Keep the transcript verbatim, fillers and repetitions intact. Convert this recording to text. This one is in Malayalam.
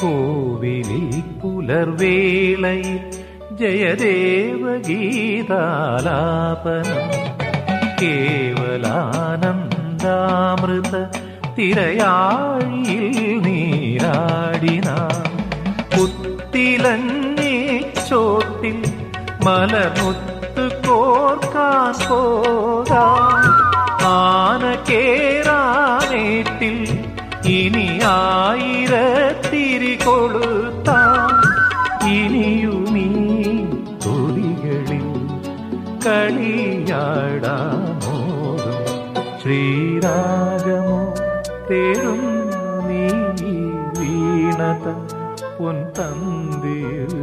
കോവിലിൽ പുലർവേളയിൽ ജയദേവഗീതാലാപനം കേവലാനന്ദാമൃത തിരയാഴിയിൽ നീരാടിന പുത്തിലഞ്ഞി ചോട്ടിൽ മലമുത്ത് കോർക്കാൻ പോകാം ആന കേറാനേട്ടിൽ ഇനി ആയിരത്തിരി കൊളുത്താം ഇനിയുമീ തൊടികളിൽ കളിയാടാമോതും ശ്രീരാഗമോ തേടും നീ വീണത പൊൻതന്തിയിൽ